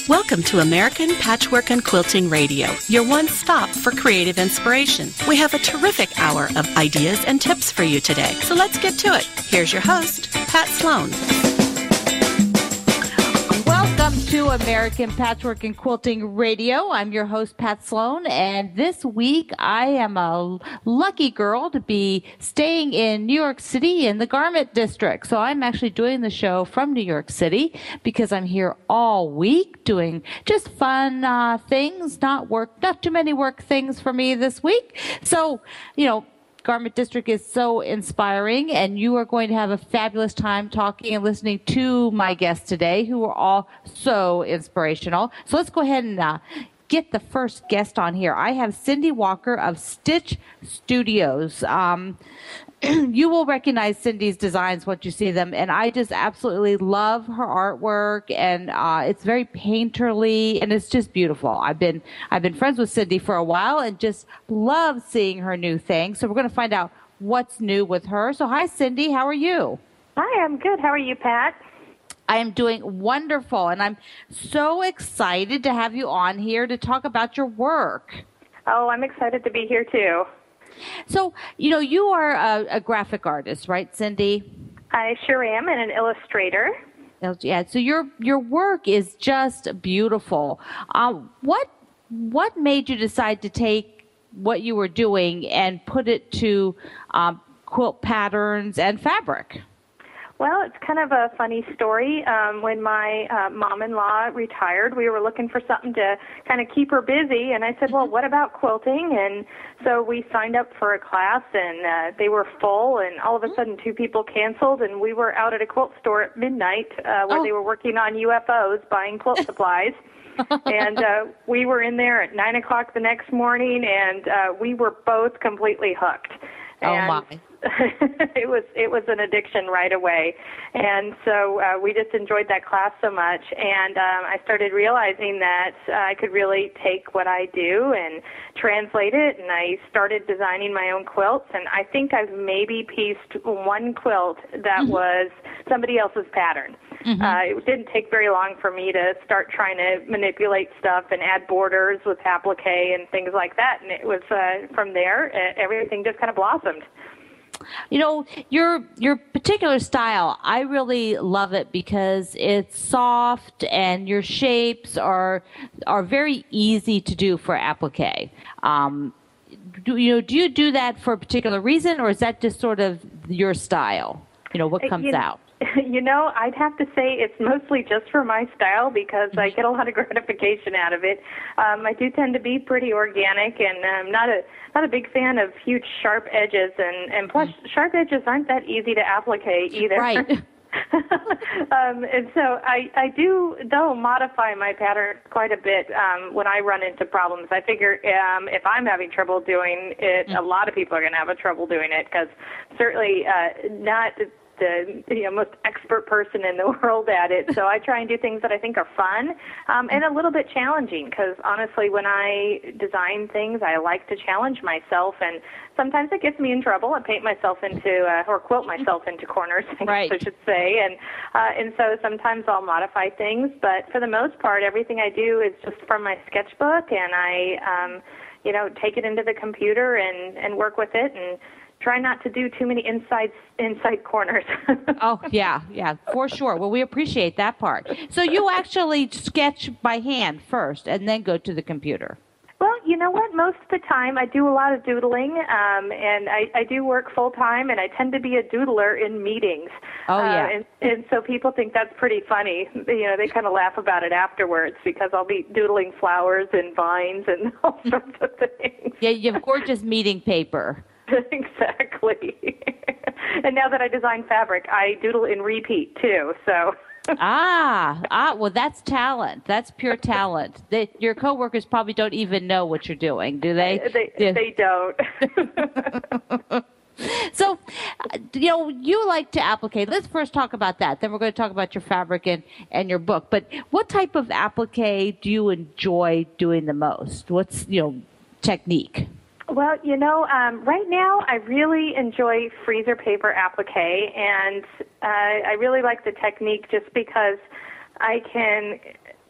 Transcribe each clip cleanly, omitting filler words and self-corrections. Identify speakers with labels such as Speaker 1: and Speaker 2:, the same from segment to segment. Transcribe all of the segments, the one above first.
Speaker 1: Welcome to American Patchwork and Quilting Radio, your one stop for creative inspiration. We have a terrific hour of ideas and tips for you today, so let's get to it. Here's your host, Pat Sloan.
Speaker 2: Welcome to American Patchwork and Quilting Radio. I'm your host, Pat Sloan, and this week I am a lucky girl to be staying in New York City in the Garment District. So I'm actually doing the show from New York City because I'm here all week doing just fun things, not too many work things for me this week. So, Garment District is so inspiring, and you are going to have a fabulous time talking and listening to my guests today, who are all so inspirational. So let's go ahead and get the first guest on here. I have Cindy Walker of Stitch Studios. You will recognize Cindy's designs once you see them, and I just absolutely love her artwork, and it's very painterly, and it's just beautiful. I've been friends with Cindy for a while and just love seeing her new thing. So we're going to find out what's new with her. So hi, Cindy. How are you?
Speaker 3: Hi, I'm good. How are you, Pat?
Speaker 2: I am doing wonderful, and I'm so excited to have you on here to talk about your work.
Speaker 3: Oh, I'm excited to be here, too.
Speaker 2: So, you are a graphic artist, right, Cindy?
Speaker 3: I sure am, and an illustrator.
Speaker 2: Yeah, so your work is just beautiful. What made you decide to take what you were doing and put it to quilt patterns and fabric?
Speaker 3: Well, it's kind of a funny story. When my mom-in-law retired, we were looking for something to kind of keep her busy, and I said, well, what about quilting? And so we signed up for a class, and they were full, and all of a sudden 2 people canceled, and we were out at a quilt store at midnight where they were working on UFOs, buying quilt supplies. And we were in there at 9 o'clock the next morning, and we were both completely hooked. And
Speaker 2: oh, my.
Speaker 3: It was an addiction right away, and so we just enjoyed that class so much, and I started realizing that I could really take what I do and translate it, and I started designing my own quilts, and I think I've maybe pieced one quilt that was somebody else's pattern. It didn't take very long for me to start trying to manipulate stuff and add borders with applique and things like that, and it was from there everything just kind of blossomed.
Speaker 2: Your particular style, I really love it because it's soft and your shapes are very easy to do for applique. Do you do that for a particular reason, or is that just sort of your style? What comes out?
Speaker 3: I'd have to say it's mostly just for my style because I get a lot of gratification out of it. I do tend to be pretty organic, and I'm not a big fan of huge sharp edges, and plus sharp edges aren't that easy to applique either.
Speaker 2: Right.
Speaker 3: And so I do, though, modify my pattern quite a bit when I run into problems. I figure if I'm having trouble doing it, a lot of people are going to have trouble doing it because certainly not the most expert person in the world at it. So I try and do things that I think are fun and a little bit challenging because honestly, when I design things, I like to challenge myself, and sometimes it gets me in trouble. I paint myself into or quilt myself into corners,
Speaker 2: right.
Speaker 3: I should say, and so sometimes I'll modify things, but for the most part, everything I do is just from my sketchbook, and I take it into the computer and work with it and try not to do too many inside corners.
Speaker 2: Oh, yeah, for sure. Well, we appreciate that part. So you actually sketch by hand first and then go to the computer.
Speaker 3: Well, you know what? Most of the time I do a lot of doodling, and I do work full-time, and I tend to be a doodler in meetings.
Speaker 2: Oh, yeah.
Speaker 3: And so people think that's pretty funny. They kind of laugh about it afterwards because I'll be doodling flowers and vines and all sorts of things.
Speaker 2: Yeah, you have gorgeous meeting paper.
Speaker 3: Exactly. And now that I design fabric, I doodle in repeat, too, so...
Speaker 2: Well, that's talent. That's pure talent. Your coworkers probably don't even know what you're doing, do they?
Speaker 3: They don't.
Speaker 2: So, you like to applique. Let's first talk about that. Then we're going to talk about your fabric and your book. But what type of applique do you enjoy doing the most? What's, technique?
Speaker 3: Well, right now I really enjoy freezer paper applique, and I really like the technique just because I can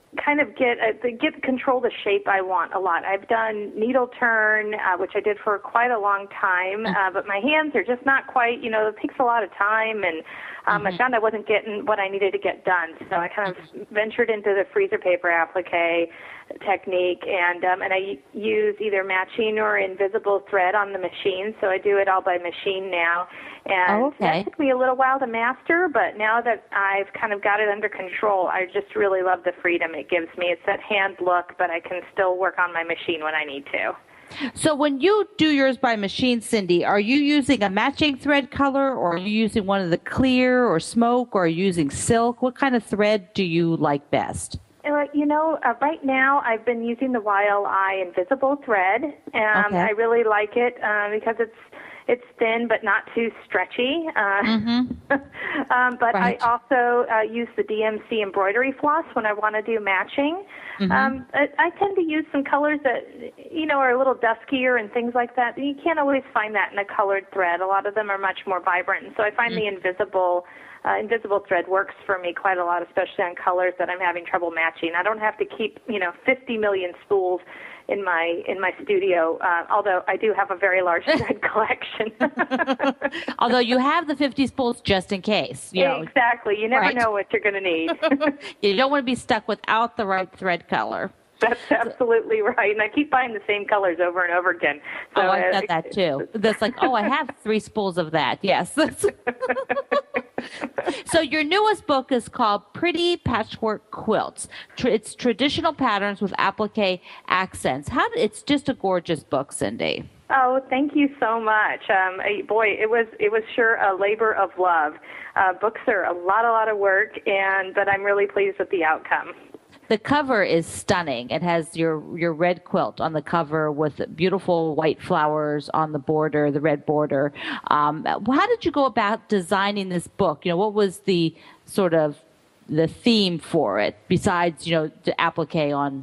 Speaker 3: kind of get control the shape I want a lot. I've done needle turn, which I did for quite a long time, but my hands are just not quite, it takes a lot of time, and I found I wasn't getting what I needed to get done. So I kind of ventured into the freezer paper applique technique, and I use either matching or invisible thread on the machine, so I do it all by machine now. And that took me a little while to master, but now that I've kind of got it under control, I just really love the freedom it gives me. It's that hand look, but I can still work on my machine when I need to.
Speaker 2: So when you do yours by machine, Cindy, are you using a matching thread color, or are you using one of the clear or smoke, or are you using silk? What kind of thread do you like best?
Speaker 3: Right now I've been using the Weil Eye invisible thread, and I really like it because it's thin but not too stretchy. But I also use the DMC embroidery floss when I want to do matching. I tend to use some colors that, are a little duskier and things like that. You can't always find that in a colored thread. A lot of them are much more vibrant. And so I find the invisible thread works for me quite a lot, especially on colors that I'm having trouble matching. I don't have to keep, 50 million spools in my studio, although I do have a very large thread collection.
Speaker 2: Although you have the 50 spools just in case.
Speaker 3: Exactly. You never know what you're going to need.
Speaker 2: You don't want to be stuck without the right thread color.
Speaker 3: That's absolutely right. And I keep buying the same colors over and over again. So,
Speaker 2: I've got that too. That's like, I have 3 spools of that. Yes. So your newest book is called Pretty Patchwork Quilts. It's traditional patterns with applique accents. It's just a gorgeous book, Cindy.
Speaker 3: Oh, thank you so much. Boy, it was sure a labor of love. Books are a lot of work, but I'm really pleased with the outcome.
Speaker 2: The cover is stunning. It has your red quilt on the cover with beautiful white flowers on the border, the red border. How did you go about designing this book? What was the sort of the theme for it besides, the applique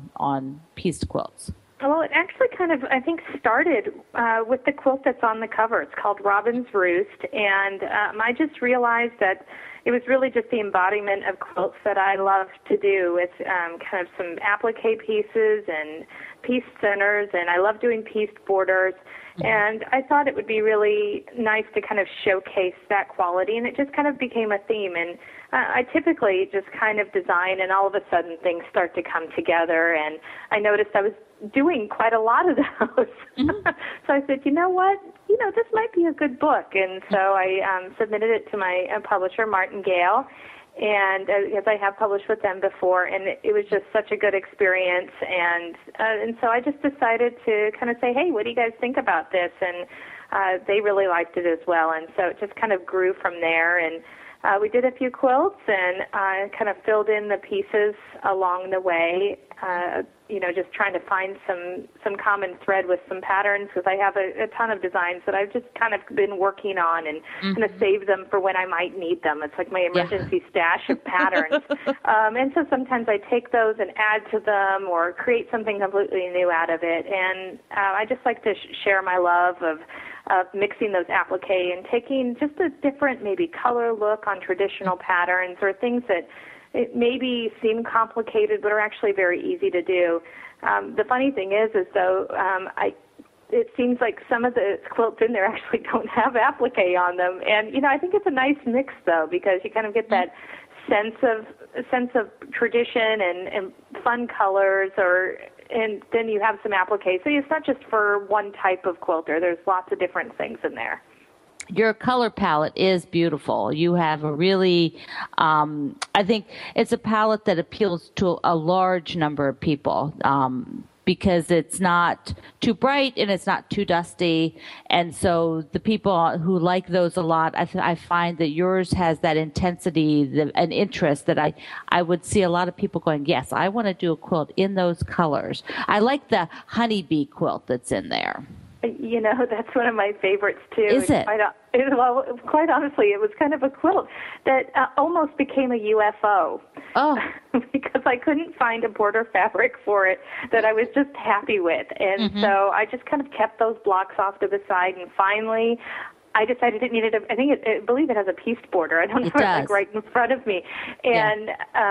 Speaker 2: on pieced quilts?
Speaker 3: Well, it actually kind of, I think, started with the quilt that's on the cover. It's called Robin's Roost, and I just realized that it was really just the embodiment of quilts that I love to do with kind of some applique pieces and pieced centers, and I love doing pieced borders. And I thought it would be really nice to kind of showcase that quality, and it just kind of became a theme. And I typically just kind of design, and all of a sudden things start to come together, and I noticed I was doing quite a lot of those. So I said, you know what? This might be a good book. And so I submitted it to my publisher, Martingale, and because I have published with them before, and it was just such a good experience. And so I just decided to kind of say, hey, what do you guys think about this? And they really liked it as well. And so it just kind of grew from there. And we did a few quilts, and kind of filled in the pieces along the way, just trying to find some common thread with some patterns, because I have a ton of designs that I've just kind of been working on and kind of save them for when I might need them. It's like my emergency stash of patterns. And so sometimes I take those and add to them or create something completely new out of it. And I just like to share my love of mixing those applique and taking just a different maybe color look on traditional patterns, or things that it maybe seem complicated but are actually very easy to do. The funny thing is though it seems like some of the quilts in there actually don't have applique on them, and I think it's a nice mix though, because you kind of get that sense of tradition and fun colors, and then you have some applique. So it's not just for one type of quilter. There's lots of different things in there.
Speaker 2: Your color palette is beautiful. You have a really, I think it's a palette that appeals to a large number of people, because it's not too bright and it's not too dusty. And so the people who like those a lot, I find that yours has that intensity, an interest that I would see a lot of people going, yes, I want to do a quilt in those colors. I like the honeybee quilt that's in there.
Speaker 3: That's one of my favorites, too.
Speaker 2: Is it?
Speaker 3: Well, quite honestly, it was kind of a quilt that almost became a UFO.
Speaker 2: Oh.
Speaker 3: Because I couldn't find a border fabric for it that I was just happy with. And so I just kind of kept those blocks off to the side, and finally I decided it needed I believe it has a pieced border. I don't know if it's like right in front of me. And,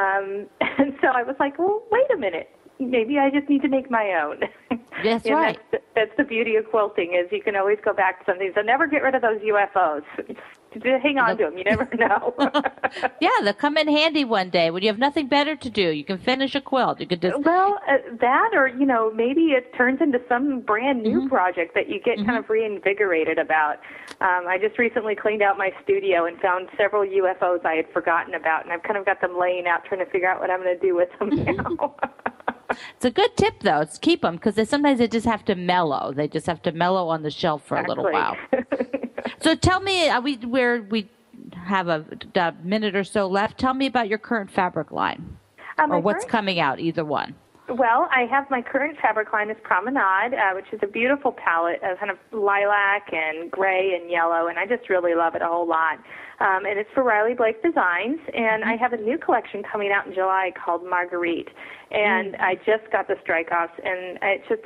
Speaker 3: and so I was like, well, wait a minute. Maybe I just need to make my own.
Speaker 2: That's right.
Speaker 3: That's the beauty of quilting, is you can always go back to something. So never get rid of those UFOs. Just hang on to them. You never know.
Speaker 2: Yeah, they'll come in handy one day when you have nothing better to do. You can finish a quilt. You could just
Speaker 3: that, or maybe it turns into some brand new project that you get kind of reinvigorated about. I just recently cleaned out my studio and found several UFOs I had forgotten about, and I've kind of got them laying out, trying to figure out what I'm going to do with them now.
Speaker 2: It's a good tip, though, is keep them, because sometimes they just have to mellow. They just have to mellow on the shelf for a little while. So tell me, we have a minute or so left. Tell me about your current fabric line, or what's coming out, either one.
Speaker 3: Well, I have my current fabric line is Promenade, which is a beautiful palette of kind of lilac and gray and yellow, and I just really love it a whole lot. And it's for Riley Blake Designs, and I have a new collection coming out in July called Marguerite, and I just got the strike-offs, and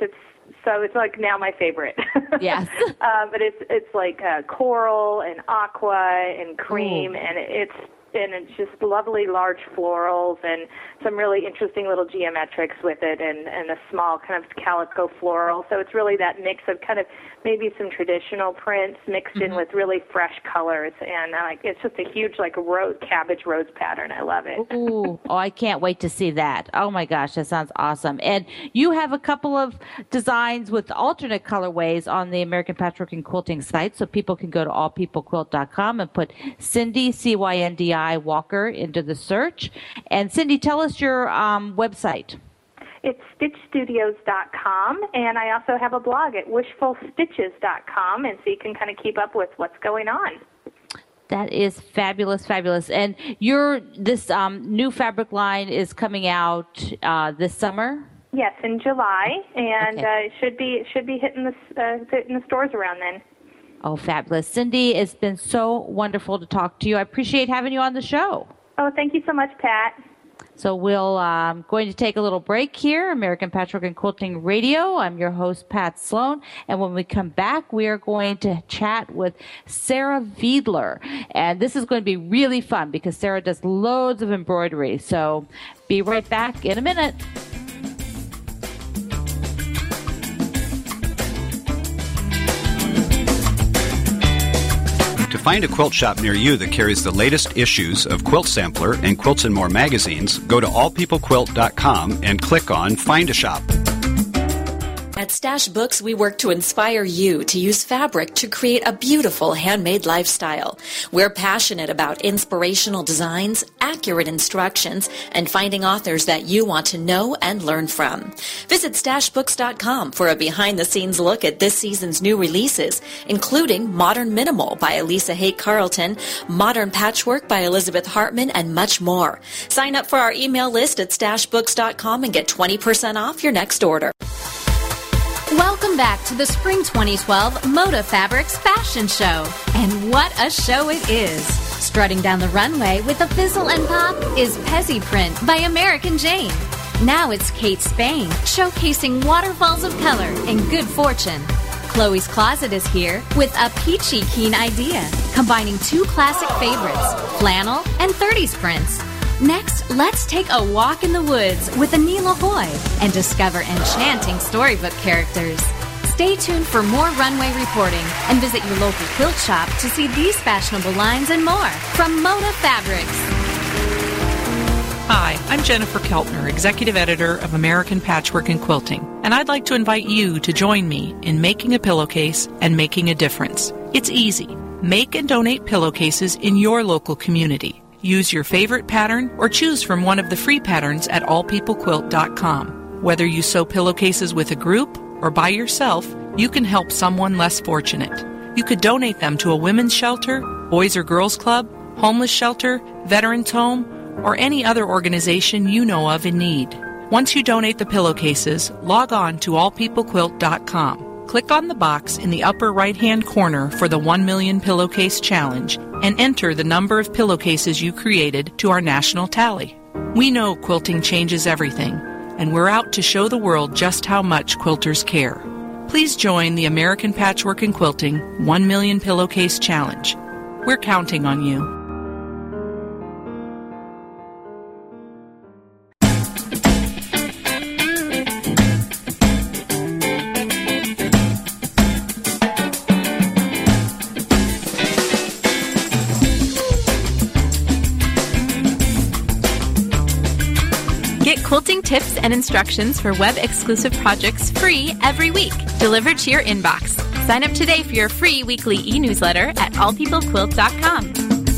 Speaker 3: it's like now my favorite.
Speaker 2: Yes.
Speaker 3: But it's like coral and aqua and cream, and it's just lovely large florals and some really interesting little geometrics with it, and a small kind of calico floral. So it's really that mix of kind of maybe some traditional prints mixed in with really fresh colors, and it's just a huge cabbage rose pattern. I love it.
Speaker 2: Ooh, I can't wait to see that. Oh my gosh, that sounds awesome. And you have a couple of designs with alternate colorways on the American Patchwork and Quilting site, so people can go to allpeoplequilt.com and put Cindy, CYNDI Walker, into the search. And Cindy, tell us your website.
Speaker 3: It's stitchstudios.com, and I also have a blog at wishfulstitches.com, and so you can kind of keep up with what's going on.
Speaker 2: That is fabulous, fabulous. And this new fabric line is coming out this summer?
Speaker 3: Yes, in July, and it should be hitting the stores around then.
Speaker 2: Oh, fabulous. Cindy, it's been so wonderful to talk to you. I appreciate having you on the show.
Speaker 3: Oh, thank you so much, Pat.
Speaker 2: So we'll going to take a little break here, American Patchwork and Quilting Radio. I'm your host, Pat Sloan. And when we come back, we are going to chat with Sarah Wiedler. And this is going to be really fun because Sarah does loads of embroidery. So be right back in a minute.
Speaker 4: To find a quilt shop near you that carries the latest issues of Quilt Sampler and Quilts and More magazines, go to allpeoplequilt.com and click on Find a Shop.
Speaker 5: At Stash Books, we work to inspire you to use fabric to create a beautiful handmade lifestyle. We're passionate about inspirational designs, accurate instructions, and finding authors that you want to know and learn from. Visit StashBooks.com for a behind-the-scenes look at this season's new releases, including Modern Minimal by Elisa Haight Carlton, Modern Patchwork by Elizabeth Hartman, and much more. Sign up for our email list at StashBooks.com and get 20% off your next order.
Speaker 6: Welcome back to the Spring 2012 Moda Fabrics Fashion Show. And what a show it is. Strutting down the runway with a fizzle and pop is Pezzy Print by American Jane. Now it's Kate Spain, showcasing waterfalls of color and good fortune. Chloe's Closet is here with a peachy keen idea, combining two classic favorites, flannel and 30s prints. Next, let's take a walk in the woods with Anila Hoy and discover enchanting storybook characters. Stay tuned for more runway reporting and visit your local quilt shop to see these fashionable lines and more from Moda Fabrics.
Speaker 7: Hi, I'm Jennifer Keltner, Executive Editor of American Patchwork and Quilting, and I'd like to invite you to join me in making a pillowcase and making a difference. It's easy. Make and donate pillowcases in your local community. Use your favorite pattern or choose from one of the free patterns at allpeoplequilt.com. Whether you sew pillowcases with a group or by yourself, you can help someone less fortunate. You could donate them to a women's shelter, boys or girls club, homeless shelter, veterans home, or any other organization you know of in need. Once you donate the pillowcases, log on to allpeoplequilt.com. Click on the box in the upper right-hand corner for the 1 Million Pillowcase Challenge and enter the number of pillowcases you created to our national tally. We know quilting changes everything, and we're out to show the world just how much quilters care. Please join the American Patchwork and Quilting 1 Million Pillowcase Challenge. We're counting on you.
Speaker 8: Get quilting tips and instructions for web-exclusive projects free every week, delivered to your inbox. Sign up today for your free weekly e-newsletter at allpeoplequilt.com.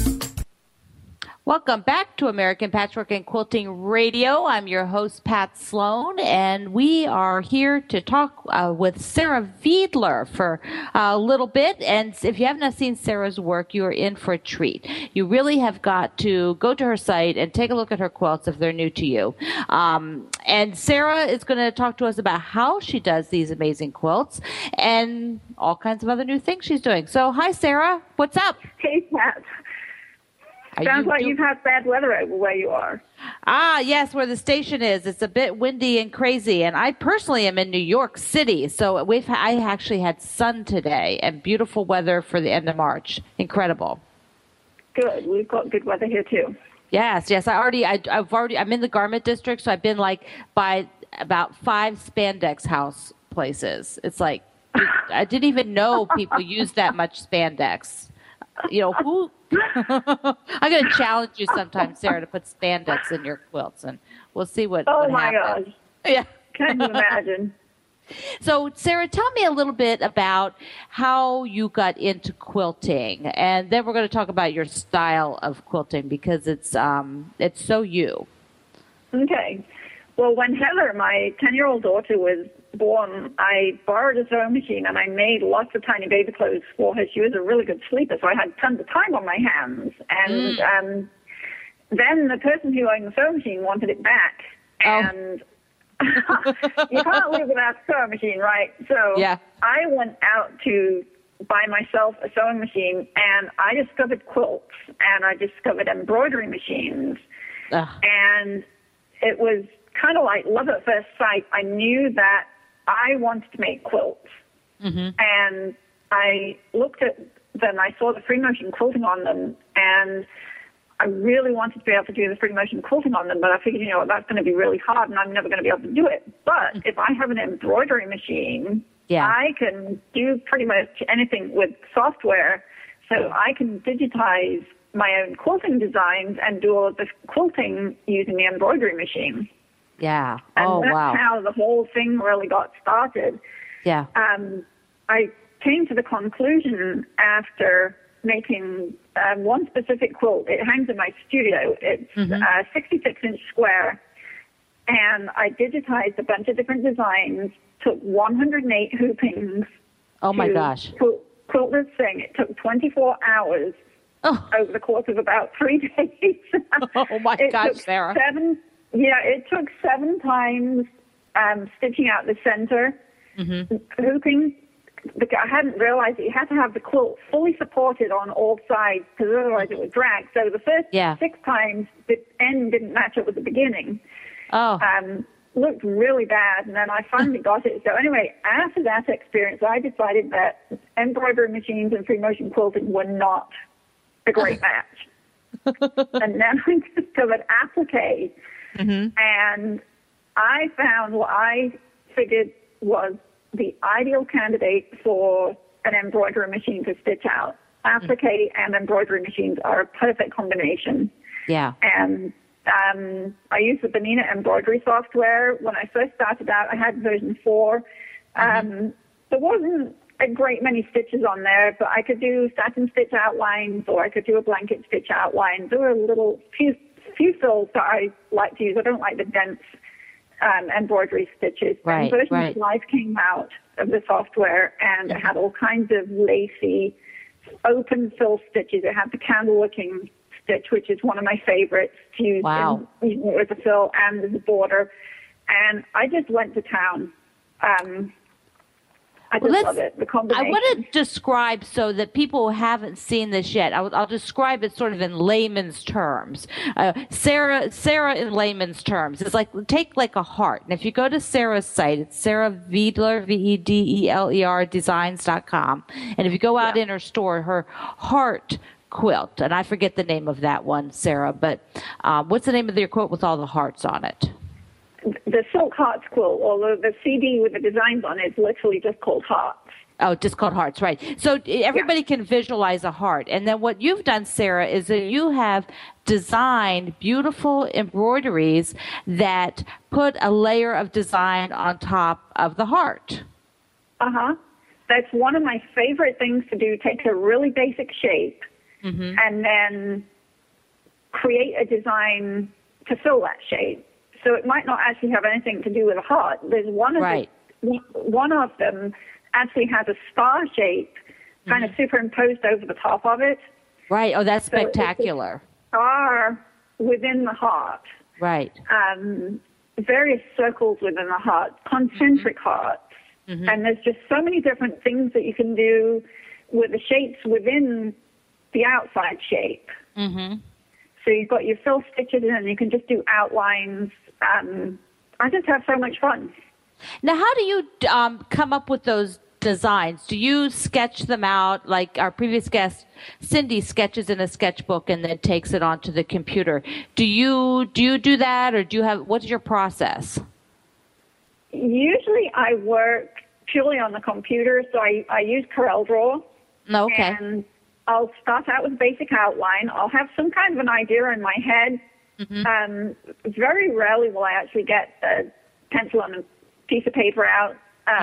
Speaker 2: Welcome back to American Patchwork and Quilting Radio. I'm your host, Pat Sloan, and we are here to talk with Sarah Fiedler for a little bit. And if you haven't seen Sarah's work, you are in for a treat. You really have got to go to her site and take a look at her quilts if they're new to you. And Sarah is going to talk to us about how she does these amazing quilts and all kinds of other new things she's doing. So, hi, Sarah. What's up?
Speaker 9: Hey, Pat. Sounds like you've had bad weather over where you are.
Speaker 2: Ah, yes, where the station is. It's a bit windy and crazy. And I personally am in New York City. So I actually had sun today and beautiful weather for the end of March. Incredible.
Speaker 9: Good. We've got good weather here, too.
Speaker 2: Yes. I'm in the garment district, so I've been by about 5 spandex house places. It's like, I didn't even know people use that much spandex. Who... I'm going to challenge you sometime, Sarah, to put spandex in your quilts, and we'll see what happens.
Speaker 9: Oh, my God.
Speaker 2: Yeah.
Speaker 9: Can you imagine?
Speaker 2: So, Sarah, tell me a little bit about how you got into quilting, and then we're going to talk about your style of quilting because it's so you.
Speaker 9: Okay. Well, when Heather, my 10-year-old daughter, was born, I borrowed a sewing machine and I made lots of tiny baby clothes for her. She was a really good sleeper, so I had tons of time on my hands. And then the person who owned the sewing machine wanted it back. And you can't live without a sewing machine, right? So I went out to buy myself a sewing machine, and I discovered quilts, and I discovered embroidery machines. And it was kind of like love at first sight. I knew that I wanted to make quilts. And I looked at them. I saw the free motion quilting on them, and I really wanted to be able to do the free motion quilting on them, but I figured, that's going to be really hard, and I'm never going to be able to do it. But if I have an embroidery machine, I can do pretty much anything with software. So I can digitize my own quilting designs and do all of the quilting using the embroidery machine.
Speaker 2: Yeah.
Speaker 9: And that's how the whole thing really got started.
Speaker 2: Yeah.
Speaker 9: I came to the conclusion after making one specific quilt. It hangs in my studio. It's 66-inch square. And I digitized a bunch of different designs, took 108 hoopings.
Speaker 2: Oh, my gosh.
Speaker 9: Quilt this thing. It took 24 hours over the course of about 3 days.
Speaker 2: Oh, my gosh, Sarah.
Speaker 9: It took 7 times stitching out the center, hooping. I hadn't realized that you had to have the quilt fully supported on all sides because otherwise it would drag. So the first 6 times, the end didn't match up with the beginning. Looked really bad, and then I finally got it. So anyway, after that experience, I decided that embroidery machines and free motion quilting were not a great match. And then I discovered applique. And I found what I figured was the ideal candidate for an embroidery machine to stitch out. Applique and embroidery machines are a perfect combination.
Speaker 2: Yeah.
Speaker 9: And I used the Benina embroidery software. When I first started out, I had version 4. There wasn't a great many stitches on there, but I could do satin stitch outlines, or I could do a blanket stitch outline. There were a few fills that I like to use. I don't like the dense embroidery stitches.
Speaker 2: Right,
Speaker 9: version 5 came out of the software, and it had all kinds of lacy, open fill stitches. It had the candle looking stitch, which is one of my favorites, to use with the fill and the border. And I just went to town. I just love it, the combination.
Speaker 2: I want to describe so that people who haven't seen this yet, I'll describe it sort of in layman's terms. Sarah in layman's terms, is like, take like a heart. And if you go to Sarah's site, it's Sarah Veedler, Veedler, designs.com. And if you go out in her store, her heart quilt, and I forget the name of that one, Sarah, but what's the name of your quilt with all the hearts on it?
Speaker 9: The Silk Hearts quilt, although the CD with the designs on it is literally just called Hearts.
Speaker 2: Oh, just called Hearts, right. So everybody can visualize a heart. And then what you've done, Sarah, is that you have designed beautiful embroideries that put a layer of design on top of the heart.
Speaker 9: Uh-huh. That's one of my favorite things to do, take a really basic shape and then create a design to fill that shape. So it might not actually have anything to do with a heart. There's one of them actually has a star shape kind of superimposed over the top of it.
Speaker 2: Right. Oh, that's spectacular.
Speaker 9: So star within the heart.
Speaker 2: Right.
Speaker 9: Various circles within the heart, concentric hearts. And there's just so many different things that you can do with the shapes within the outside shape. So you've got your fill stitches and you can just do outlines. I just have so much fun.
Speaker 2: Now, how do you come up with those designs? Do you sketch them out like our previous guest, Cindy, sketches in a sketchbook and then takes it onto the computer? Do you do that, or what's your process?
Speaker 9: Usually I work purely on the computer, so I use CorelDRAW.
Speaker 2: Okay.
Speaker 9: And I'll start out with a basic outline. I'll have some kind of an idea in my head. Very rarely will I actually get a pencil and a piece of paper out.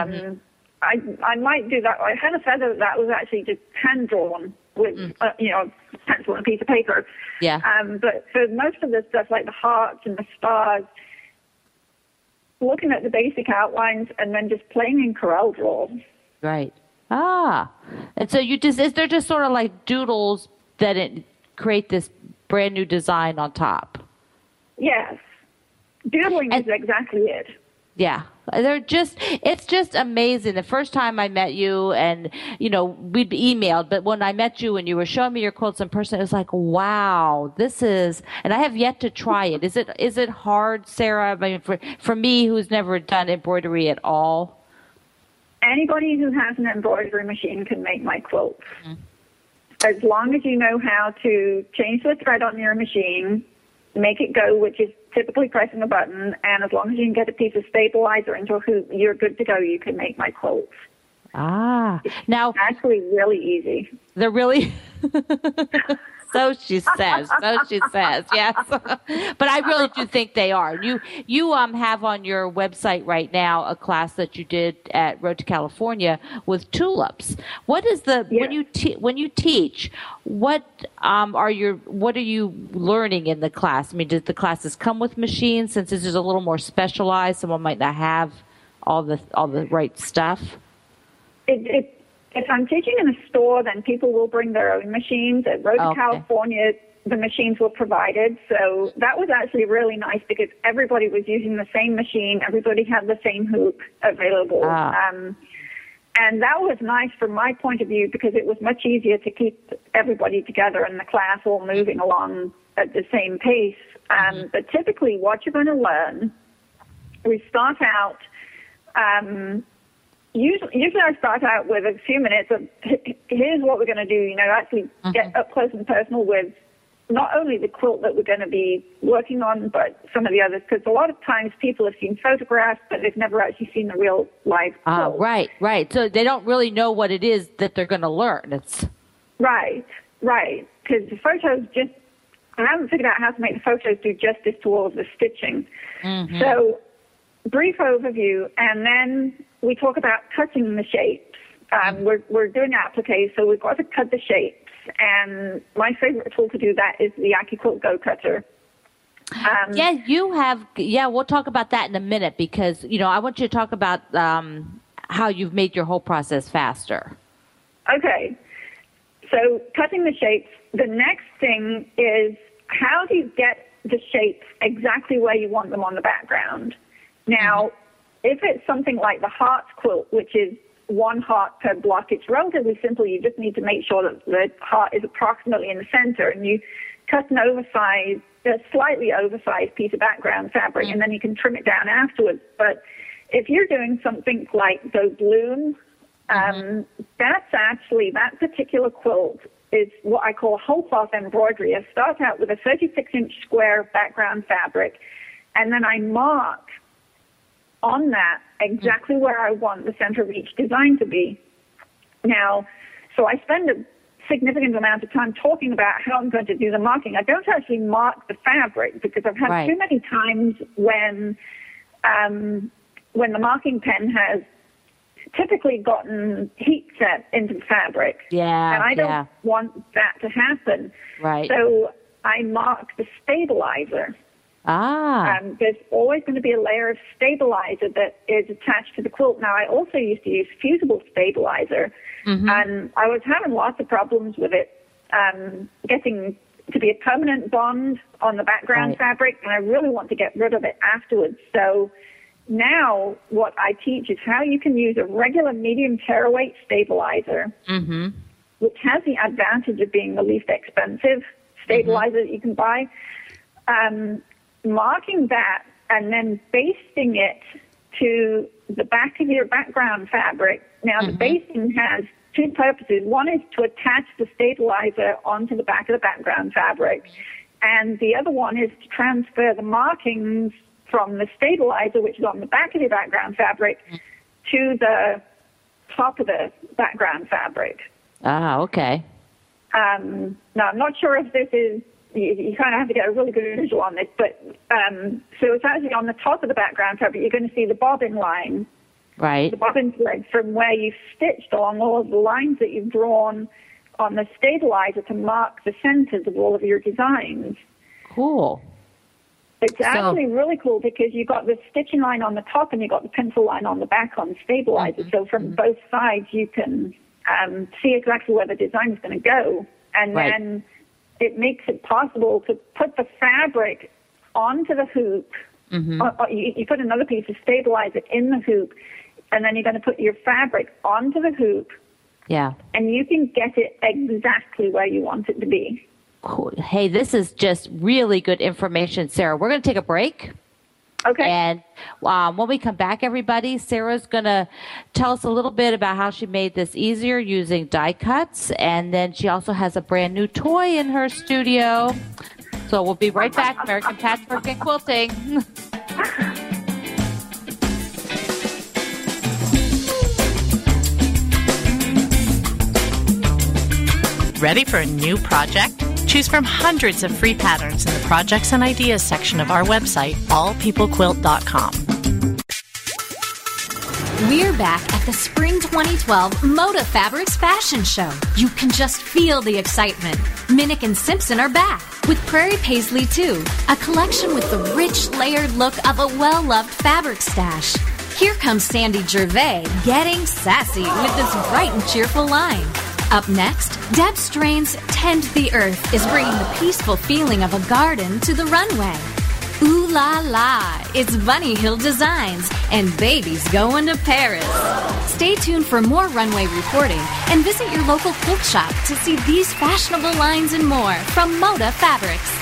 Speaker 9: I might do that. I had a feather that was actually just hand-drawn with, pencil and a piece of paper.
Speaker 2: Yeah.
Speaker 9: But for most of the stuff, like the hearts and the stars, looking at the basic outlines and then just playing in CorelDRAW.
Speaker 2: Right. And so is there just sort of like doodles that create this brand new design on top? Yes.
Speaker 9: Doodling is exactly it.
Speaker 2: Yeah. It's just amazing. The first time I met you, and, we'd emailed, but when I met you and you were showing me your quilts in person, it was like, wow, and I have yet to try it. Is it hard, Sarah? I mean, for me, who's never done embroidery at all?
Speaker 9: Anybody who has an embroidery machine can make my quilts. As long as you know how to change the thread on your machine, make it go, which is typically pressing a button, and as long as you can get a piece of stabilizer into a hoop, you're good to go. You can make my quilts.
Speaker 2: Now,
Speaker 9: it's actually really easy.
Speaker 2: They're really... So she says. Yes. But I really do think they are. You have on your website right now a class that you did at Road to California with tulips. What is when you teach? What are you learning in the class? I mean, did the classes come with machines? Since this is a little more specialized, someone might not have all the right stuff. If
Speaker 9: I'm teaching in a store, then people will bring their own machines. At Road to California, the machines were provided. So that was actually really nice because everybody was using the same machine. Everybody had the same hoop available. And that was nice from my point of view because it was much easier to keep everybody together in the class all moving along at the same pace. But typically what you're going to learn, we start out... Usually I start out with a few minutes of, here's what we're going to do, actually get up close and personal with not only the quilt that we're going to be working on, but some of the others, because a lot of times people have seen photographs, but they've never actually seen the real live quilt.
Speaker 2: Right. So they don't really know what it is that they're going to learn.
Speaker 9: Right. Because the photos I haven't figured out how to make the photos do justice to all of the stitching. So, brief overview, and then we talk about cutting the shapes. We're doing appliques, so we've got to cut the shapes. And my favorite tool to do that is the AccuQuilt Go Cutter.
Speaker 2: You have. Yeah, we'll talk about that in a minute because I want you to talk about how you've made your whole process faster.
Speaker 9: Okay, so cutting the shapes. The next thing is how do you get the shapes exactly where you want them on the background? Now, if it's something like the Hearts quilt, which is one heart per block. It's relatively simple. You just need to make sure that the heart is approximately in the center, and you cut a slightly oversized piece of background fabric, and then you can trim it down afterwards. But if you're doing something like those looms, that's actually, that particular quilt is what I call whole cloth embroidery. I start out with a 36-inch square background fabric, and then I mark on that exactly where I want the center of each design to be. Now, so I spend a significant amount of time talking about how I'm going to do the marking. I don't actually mark the fabric because I've had too many times when the marking pen has typically gotten heat set into the fabric.
Speaker 2: Yeah.
Speaker 9: And I don't want that to happen.
Speaker 2: Right.
Speaker 9: So I mark the stabilizer. There's always going to be a layer of stabilizer that is attached to the quilt. Now, I also used to use fusible stabilizer, and I was having lots of problems with it getting to be a permanent bond on the background fabric, and I really want to get rid of it afterwards. So now what I teach is how you can use a regular medium tearaweight stabilizer, which has the advantage of being the least expensive stabilizer that you can buy, marking that and then basting it to the back of your background fabric. Now, the basting has two purposes. One is to attach the stabilizer onto the back of the background fabric, and the other one is to transfer the markings from the stabilizer, which is on the back of your background fabric, to the top of the background fabric.
Speaker 2: Okay.
Speaker 9: Now, I'm not sure if this is, you kind of have to get a really good visual on this, but so it's actually on the top of the background fabric, you're going to see the bobbin line.
Speaker 2: Right.
Speaker 9: The bobbin thread from where you've stitched along all of the lines that you've drawn on the stabilizer to mark the centers of all of your designs.
Speaker 2: Cool.
Speaker 9: It's actually really cool because you've got the stitching line on the top and you've got the pencil line on the back on the stabilizer. So from both sides you can see exactly where the design is going to go. And then it makes it possible to put the fabric onto the hoop. You put another piece of stabilizer in the hoop, and then you're going to put your fabric onto the hoop.
Speaker 2: Yeah.
Speaker 9: And you can get it exactly where you want it to be.
Speaker 2: Cool. Hey, this is just really good information, Sarah. We're going to take a break.
Speaker 9: Okay.
Speaker 2: And when we come back, everybody, Sarah's going to tell us a little bit about how she made this easier using die cuts. And then she also has a brand new toy in her studio. So we'll be right back. American Patchwork and Quilting.
Speaker 1: Ready for a new project? Choose from hundreds of free patterns in the Projects and Ideas section of our website, allpeoplequilt.com.
Speaker 6: We're back at the Spring 2012 Moda Fabrics Fashion Show. You can just feel the excitement. Minnick and Simpson are back with Prairie Paisley 2, a collection with the rich, layered look of a well-loved fabric stash. Here comes Sandy Gervais getting sassy with this bright and cheerful line. Up next, Deb Strain's Tend the Earth is bringing the peaceful feeling of a garden to the runway. Ooh la la, it's Bunny Hill Designs, and baby's going to Paris. Stay tuned for more runway reporting and visit your local quilt shop to see these fashionable lines and more from Moda Fabrics.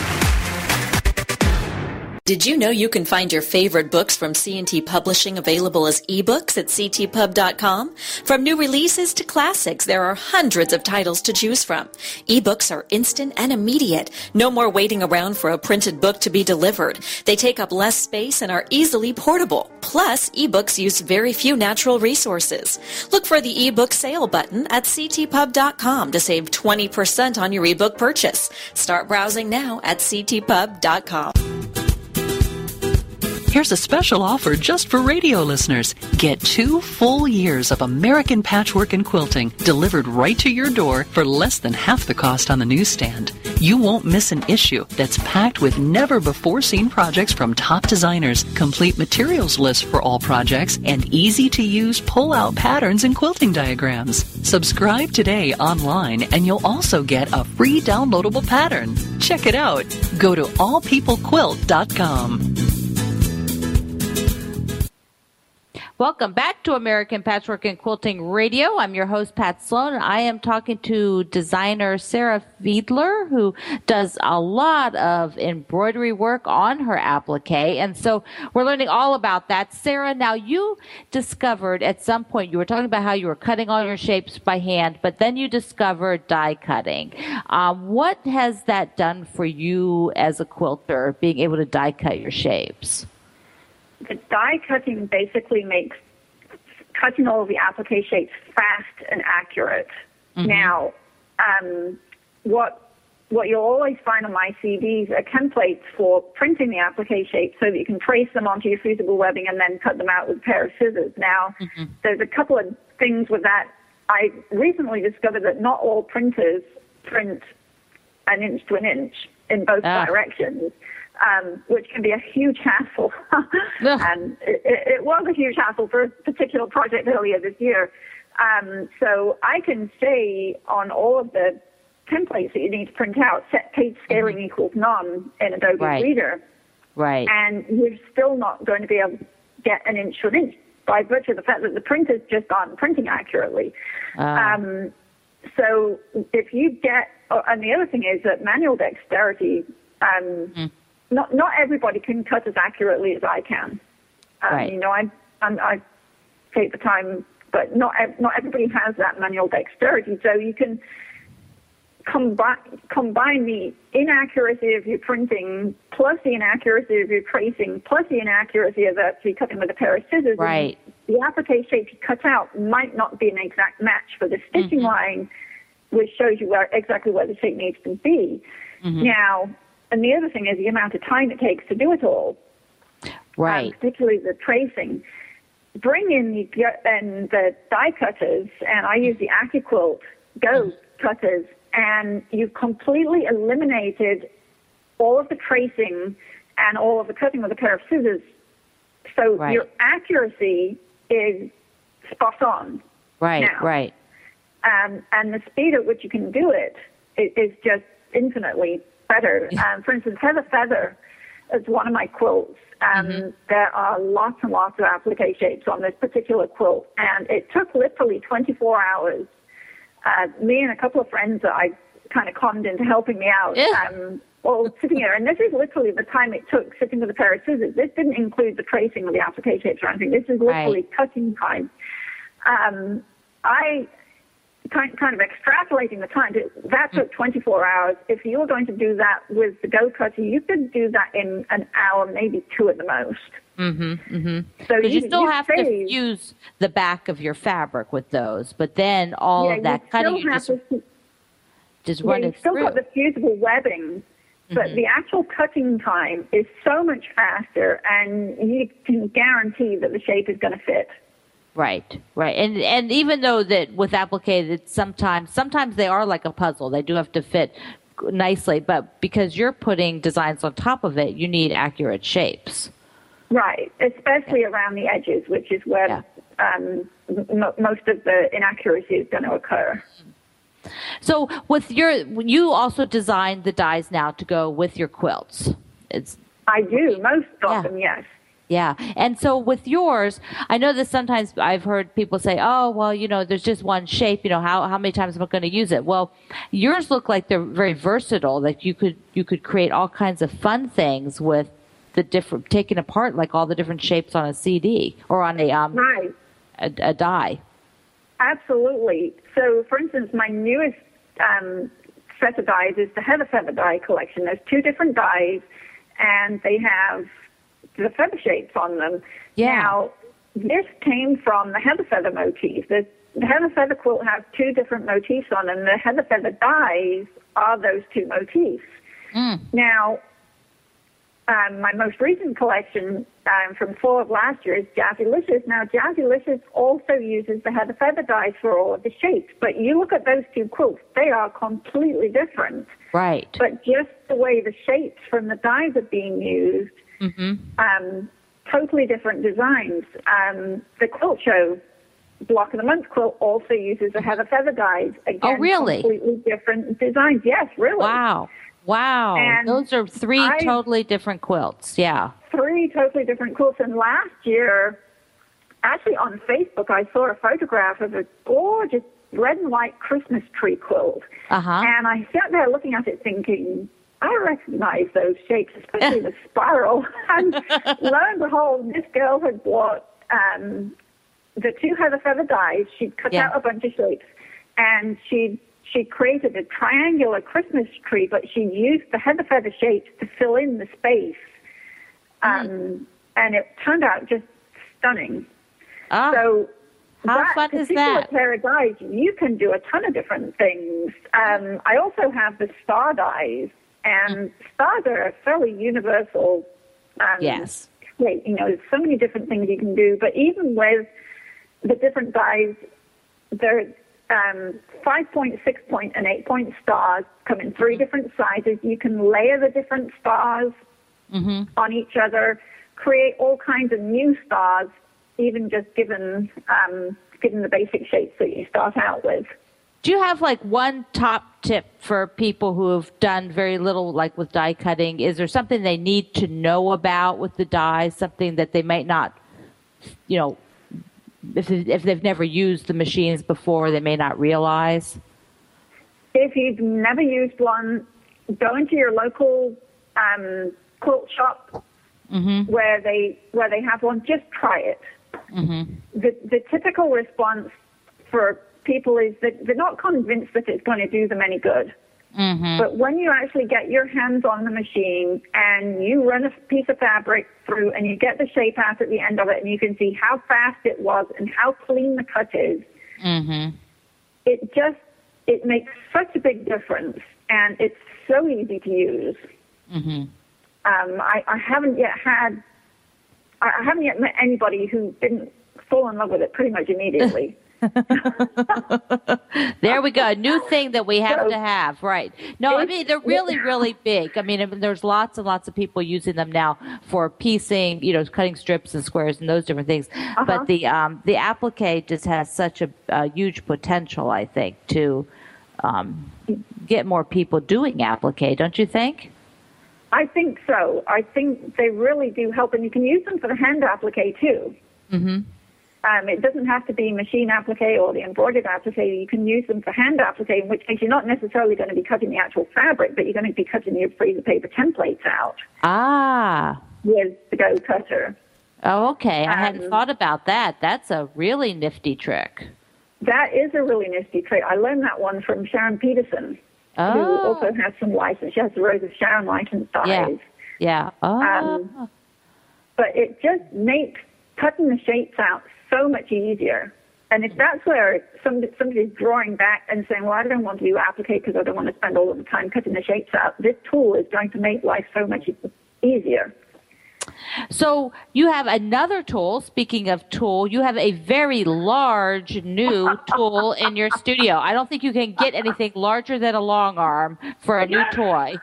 Speaker 5: Did you know you can find your favorite books from C&T Publishing available as ebooks at ctpub.com? From new releases to classics, there are hundreds of titles to choose from. Ebooks are instant and immediate. No more waiting around for a printed book to be delivered. They take up less space and are easily portable. Plus, ebooks use very few natural resources. Look for the ebook sale button at ctpub.com to save 20% on your ebook purchase. Start browsing now at ctpub.com.
Speaker 10: Here's a special offer just for radio listeners. Get 2 full years of American Patchwork and Quilting delivered right to your door for less than half the cost on the newsstand. You won't miss an issue that's packed with never-before-seen projects from top designers, complete materials lists for all projects, and easy-to-use pull-out patterns and quilting diagrams. Subscribe today online, and you'll also get a free downloadable pattern. Check it out. Go to allpeoplequilt.com.
Speaker 2: Welcome back to American Patchwork and Quilting Radio. I'm your host, Pat Sloan, and I am talking to designer Sarah Fiedler, who does a lot of embroidery work on her applique. And so we're learning all about that. Sarah, now you discovered at some point, you were talking about how you were cutting all your shapes by hand, but then you discovered die cutting. What has that done for you as a quilter, being able to die cut your shapes?
Speaker 9: The die cutting basically makes cutting all of the applique shapes fast and accurate. Mm-hmm. Now, what you'll always find on my CDs are templates for printing the applique shapes so that you can trace them onto your fusible webbing and then cut them out with a pair of scissors. Now, there's a couple of things with that. I recently discovered that not all printers print an inch to an inch in both directions. Which can be a huge hassle. And it was a huge hassle for a particular project earlier this year. So I can say on all of the templates that you need to print out, set page scaling equals none in Adobe Reader.
Speaker 2: Right.
Speaker 9: And you're still not going to be able to get an inch to an inch by virtue of the fact that the printers just aren't printing accurately. So if you get, and the other thing is that manual dexterity, Not everybody can cut as accurately as I can. You know, I take the time, but not everybody has that manual dexterity. So you can combine the inaccuracy of your printing plus the inaccuracy of your tracing plus the inaccuracy of actually cutting with a pair of scissors.
Speaker 2: Right.
Speaker 9: The applique shape you cut out might not be an exact match for the stitching line, which shows you exactly where the shape needs to be. Now, and the other thing is the amount of time it takes to do it all. Right. Particularly the tracing. Bring in the die cutters, and I use the AccuQuilt Go cutters, and you've completely eliminated all of the tracing and all of the cutting with a pair of scissors. So your accuracy is spot on.
Speaker 2: Right,
Speaker 9: now.
Speaker 2: right.
Speaker 9: And the speed at which you can do it is just infinitely better. For instance, Heather Feather is one of my quilts. There are lots and lots of applique shapes on this particular quilt, and it took literally 24 hours. Me and a couple of friends that I kind of conned into helping me out, all sitting there, and this is literally the time it took sitting with a pair of scissors. This didn't include the tracing of the applique shapes or anything. This is literally cutting time. I kind of extrapolating the time. That took 24 hours. If you were going to do that with the Go Cutter, you could do that in an hour, maybe two at the most.
Speaker 2: So you still have to use the back of your fabric with those, but then all of that cutting, you just run it through.
Speaker 9: You've still got the fusible webbing, but the actual cutting time is so much faster, and you can guarantee that the shape is going to fit.
Speaker 2: Right, right. And even though that with applique, that sometimes they are like a puzzle. They do have to fit nicely, but because you're putting designs on top of it, you need accurate shapes.
Speaker 9: Right, especially around the edges, which is where most of the inaccuracy is going to occur.
Speaker 2: So you also designed the dies now to go with your quilts.
Speaker 9: I do, most of them, yes.
Speaker 2: Yeah. And so with yours, I know that sometimes I've heard people say, oh, well, you know, there's just one shape, you know, how many times am I going to use it? Well, yours look like they're very versatile. Like you could create all kinds of fun things with the different, taking apart like all the different shapes on a CD or on a die. Absolutely.
Speaker 9: So for instance, my newest set of dies is the Heather Feather die collection. There's two different dies, and they have the feather shapes on them. Now, this came from the Heather Feather motif. The Heather Feather quilt has two different motifs on them. The Heather Feather dies are those two motifs. Now, my most recent collection from fall of last year is Jazzylicious. Now, Jazzylicious also uses the Heather Feather dies for all of the shapes, but you look at those two quilts, they are completely different.
Speaker 2: Right.
Speaker 9: But just the way the shapes from the dies are being used, totally different designs. The Quilt Show Block of the Month quilt also uses the Heather Feather dies. Again, completely different designs. Yes, really.
Speaker 2: Wow. And those are three totally different quilts. Yeah.
Speaker 9: Three totally different quilts. And last year, actually on Facebook, I saw a photograph of a gorgeous red and white Christmas tree quilt. And I sat there looking at it thinking, I recognize those shapes, especially the spiral. And lo and behold, this girl had bought the 2 heather feather dies. She'd cut out a bunch of shapes, and she created a triangular Christmas tree, but she used the heather feather shapes to fill in the space. And it turned out just stunning. So
Speaker 2: how fun is that?
Speaker 9: Pair of dies, you can do a ton of different things. I also have the star dies, and stars are a fairly universal.
Speaker 2: Yes.
Speaker 9: You know, there's so many different things you can do, but even with the different dies, they're 5-point, 6-point, and 8-point stars come in 3 different sizes. You can layer the different stars on each other, create all kinds of new stars, even just given the basic shapes that you start out with.
Speaker 2: Do you have like one top tip for people who have done very little, like with die cutting? Is there something they need to know about with the dies, something that they might not, you know, if they've never used the machines before, they may not realize?
Speaker 9: If you've never used one, go into your local quilt shop where they have one. Just try it. The typical response for people is that they're not convinced that it's going to do them any good. But when you actually get your hands on the machine and you run a piece of fabric through and you get the shape out at the end of it and you can see how fast it was and how clean the cut is, it makes such a big difference, and it's so easy to use. I haven't yet met anybody who didn't fall in love with it pretty much immediately.
Speaker 2: There we go. A new thing that we have to have, right? No, I mean, they're really, really big. I mean, there's lots and lots of people using them now for piecing, you know, cutting strips and squares and those different things. But the applique just has such a huge potential, I think, to get more people doing applique, don't you think?
Speaker 9: I think so. I think they really do help, and you can use them for the hand applique too. It doesn't have to be machine applique or the embroidered applique. You can use them for hand applique, in which case you're not necessarily going to be cutting the actual fabric, but you're going to be cutting your freezer paper templates out. With the Go Cutter.
Speaker 2: Oh, okay. I hadn't thought about that. That's a really nifty trick.
Speaker 9: That is a really nifty trick. I learned that one from Sharon Peterson, who also has some license. She has the Rose of Sharon license dies. But it just makes cutting the shapes out so much easier. And if that's where somebody's drawing back and saying, well, I don't want to do applique because I don't want to spend all of the time cutting the shapes out, this tool is going to make life so much easier.
Speaker 2: So you have another tool. Speaking of tool, you have a very large new tool in your studio. I don't think you can get anything larger than a long arm for a new toy.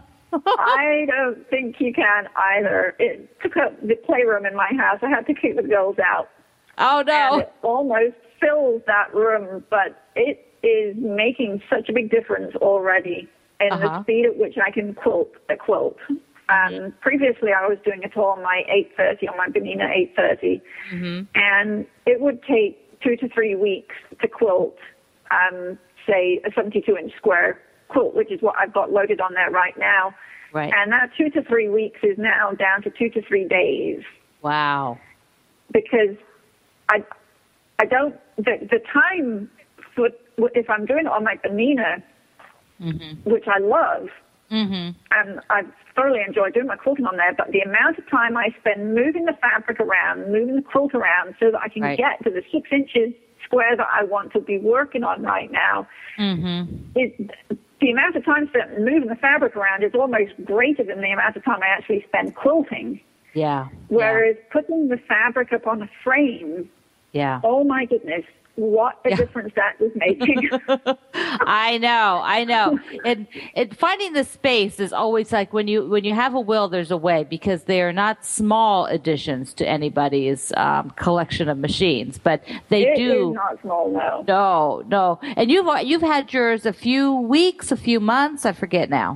Speaker 9: I don't think you can either. It took up the playroom in my house. I had to kick the girls out.
Speaker 2: Oh, no.
Speaker 9: And it almost fills that room, but it is making such a big difference already in the speed at which I can quilt a quilt. Previously, I was doing it all on my 830, on my Bernina 830, and it would take 2 to 3 weeks to quilt, say, a 72-inch square quilt, which is what I've got loaded on there right now.
Speaker 2: Right.
Speaker 9: And that 2 to 3 weeks is now down to 2 to 3 days.
Speaker 2: Wow.
Speaker 9: Because I don't, the time, if I'm doing it on my Bernina, which I love, and I thoroughly enjoy doing my quilting on there, but the amount of time I spend moving the fabric around, moving the quilt around so that I can get to the 6 inches square that I want to be working on right now, the amount of time spent moving the fabric around is almost greater than the amount of time I actually spend quilting.
Speaker 2: Yeah.
Speaker 9: Whereas putting the fabric up on a frame, oh my goodness, what a difference that is making.
Speaker 2: I know. And finding the space is always like when you have a will, there's a way, because they are not small additions to anybody's collection of machines, but it is
Speaker 9: not small, no.
Speaker 2: No. And you've had yours a few weeks, a few months, I forget now.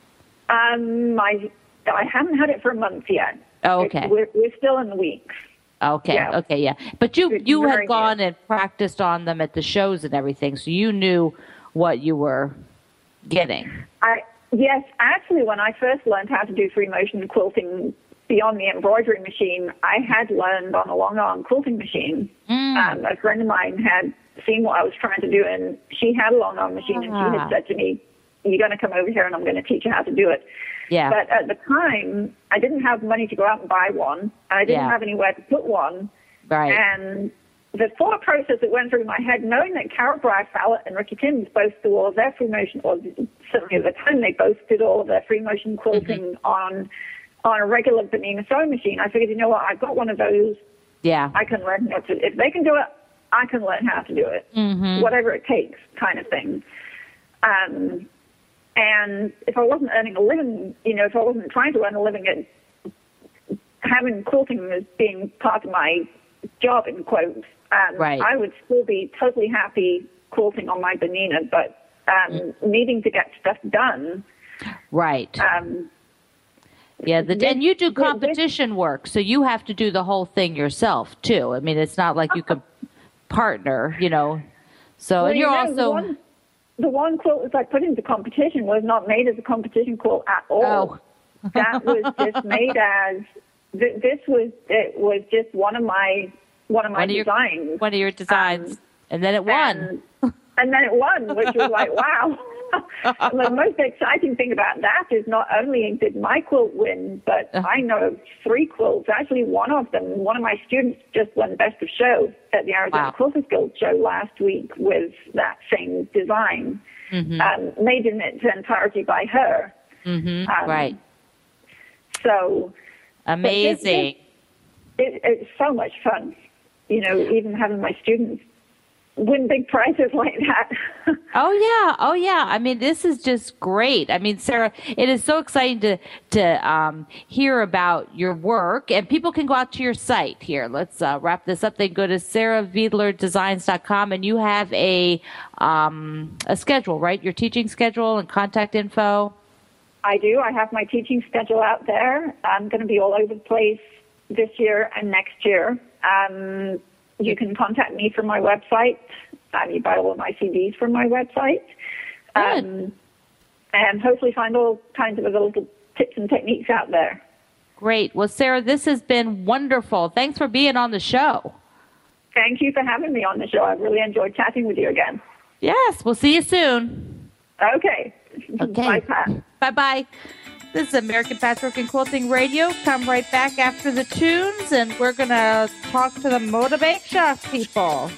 Speaker 9: I haven't had it for a month yet.
Speaker 2: Oh, okay.
Speaker 9: We're still in the weeks.
Speaker 2: Okay.
Speaker 9: Yeah.
Speaker 2: Okay. Yeah. But you
Speaker 9: Very
Speaker 2: had gone and practiced on them at the shows and everything, so you knew what you were getting.
Speaker 9: Yes, actually, when I first learned how to do free motion quilting beyond the embroidery machine, I had learned on a long arm quilting machine. A friend of mine had seen what I was trying to do, and she had a long arm machine, and she had said to me, "You're going to come over here, and I'm going to teach you how to do it."
Speaker 2: Yeah.
Speaker 9: But at the time, I didn't have money to go out and buy one, and I didn't have anywhere to put one.
Speaker 2: Right.
Speaker 9: And the thought process that went through my head, knowing that Carol Bryce Fallett and Ricky Timms both do all of their free motion, or certainly at the time they both did all of their free motion quilting on a regular Bernina sewing machine, I figured, you know what, I've got one of those.
Speaker 2: Yeah.
Speaker 9: I can learn how to. If they can do it, I can learn how to do it. Whatever it takes, kind of thing. And if I wasn't earning a living, if I wasn't trying to earn a living at having quilting as being part of my job, in quotes, I would still be totally happy quilting on my Bernina, but needing to get stuff done.
Speaker 2: Right. And you do competition work, so you have to do the whole thing yourself, too. I mean, it's not like you could partner, So, and you're also...
Speaker 9: The one quilt that I put into competition was not made as a competition quilt at all. Oh. That was just made as it was just one of my designs.
Speaker 2: One of your designs, and then it won.
Speaker 9: And then it won, which was like, wow. The most exciting thing about that is not only did my quilt win, but I know of 3 quilts. Actually, one of my students just won Best of Show at the Arizona Quilters Guild show last week with that same design, made in its entirety by her.
Speaker 2: Right.
Speaker 9: So
Speaker 2: amazing.
Speaker 9: It's so much fun, even having my students win big prizes like that.
Speaker 2: Oh yeah. I mean, this is just great. I mean, Sarah, it is so exciting to hear about your work, and people can go out to your site here. Let's wrap this up. They go to sarahviedlerdesigns.com, and you have a schedule, right? Your teaching schedule and contact info.
Speaker 9: I do. I have my teaching schedule out there. I'm going to be all over the place this year and next year. You can contact me from my website. You buy all of my CDs from my website. And hopefully find all kinds of other little tips and techniques out there.
Speaker 2: Great. Well, Sarah, this has been wonderful. Thanks for being on the show.
Speaker 9: Thank you for having me on the show. I've really enjoyed chatting with you again.
Speaker 2: Yes. We'll see you soon.
Speaker 9: Okay. Bye, Pat.
Speaker 2: Bye-bye. This is American Patchwork and Quilting Radio. Come right back after the tunes, and we're going to talk to the motivation people.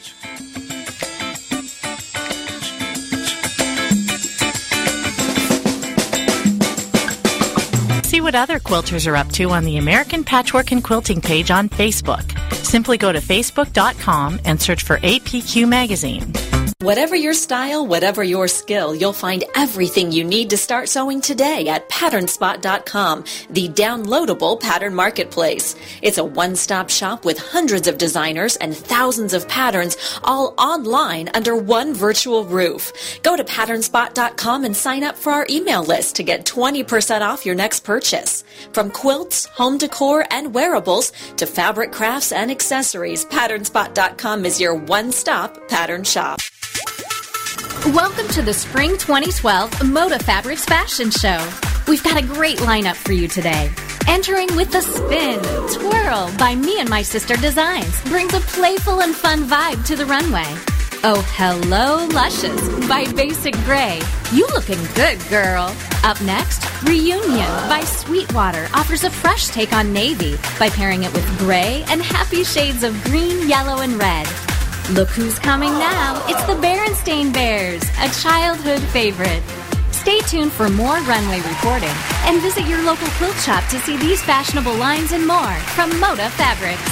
Speaker 1: See what other quilters are up to on the American Patchwork and Quilting page on Facebook. Simply go to facebook.com and search for APQ Magazine.
Speaker 5: Whatever your style, whatever your skill, you'll find everything you need to start sewing today at patternspot.com, the downloadable pattern marketplace. It's a one-stop shop with hundreds of designers and thousands of patterns, all online under one virtual roof. Go to patternspot.com and sign up for our email list to get 20% off your next purchase. From quilts, home decor, and wearables to fabric crafts and accessories, patternspot.com is your one-stop pattern shop.
Speaker 6: Welcome to the Spring 2012 Moda Fabrics Fashion Show. We've got a great lineup for you today. Entering with the Spin, Twirl by Me and My Sister Designs brings a playful and fun vibe to the runway. Oh, Hello Luscious by Basic Gray. You looking good, girl. Up next, Reunion by Sweetwater offers a fresh take on navy by pairing it with gray and happy shades of green, yellow, and red. Look who's coming now. It's the Berenstain Bears, a childhood favorite. Stay tuned for more runway reporting and visit your local quilt shop to see these fashionable lines and more from Moda Fabrics.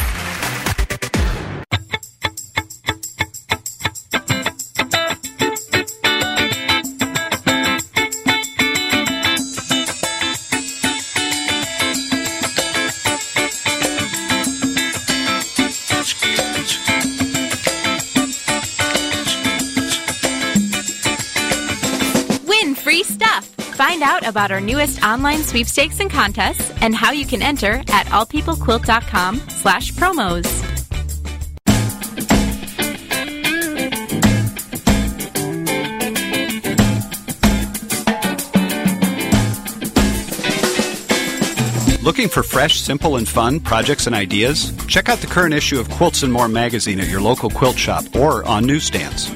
Speaker 8: Find out about our newest online sweepstakes and contests and how you can enter at allpeoplequilt.com/promos.
Speaker 4: Looking for fresh, simple, and fun projects and ideas? Check out the current issue of Quilts and More magazine at your local quilt shop or on newsstands.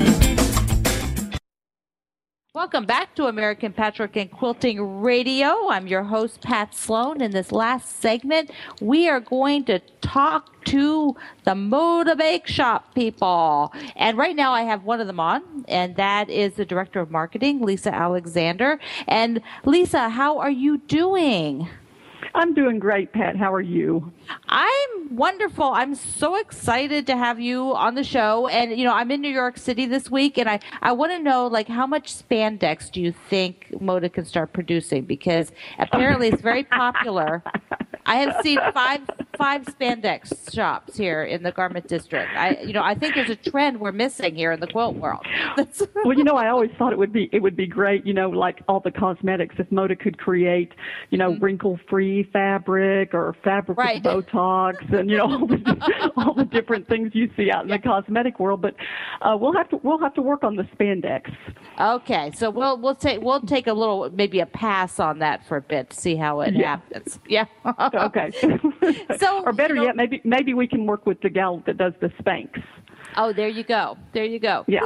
Speaker 2: Welcome back to American Patchwork and Quilting Radio. I'm your host, Pat Sloan. In this last segment, we are going to talk to the Moda Bake Shop people. And right now I have one of them on, and that is the Director of Marketing, Lisa Alexander. And Lisa, how are you doing?
Speaker 11: I'm doing great, Pat. How are you?
Speaker 2: I'm wonderful. I'm so excited to have you on the show. And, you know, I'm in New York City this week, and I want to know, like, how much spandex do you think Moda can start producing? Because apparently it's very popular. I have seen five spandex shops here in the garment district. I think there's a trend we're missing here in the quilt world.
Speaker 11: Well, I always thought it would be great, like all the cosmetics, if Moda could create, wrinkle-free fabric or fabric with Botox and all the different things you see out in the cosmetic world. But we'll have to work on the spandex.
Speaker 2: Okay, so we'll take a little, maybe a pass on that for a bit to see how it happens. Yeah.
Speaker 11: Okay. So, or better yet, maybe we can work with the gal that does the Spanx.
Speaker 2: Oh, there you go.
Speaker 11: Yeah.